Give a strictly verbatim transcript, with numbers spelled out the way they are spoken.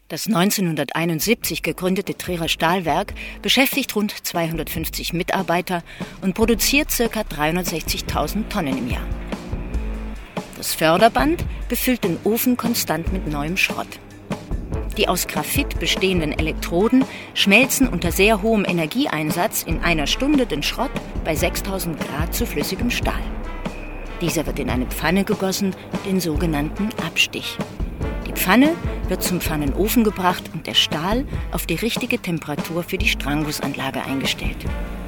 Das neunzehnhunderteinundsiebzig gegründete Trierer Stahlwerk beschäftigt rund zweihundertfünfzig Mitarbeiter und produziert ca. dreihundertsechzigtausend Tonnen im Jahr. Das Förderband befüllt den Ofen konstant mit neuem Schrott. Die aus Graphit bestehenden Elektroden schmelzen unter sehr hohem Energieeinsatz in einer Stunde den Schrott bei sechstausend Grad zu flüssigem Stahl. Dieser wird in eine Pfanne gegossen, den sogenannten Abstich. Die Pfanne wird zum Pfannenofen gebracht und der Stahl auf die richtige Temperatur für die Stranggusanlage eingestellt.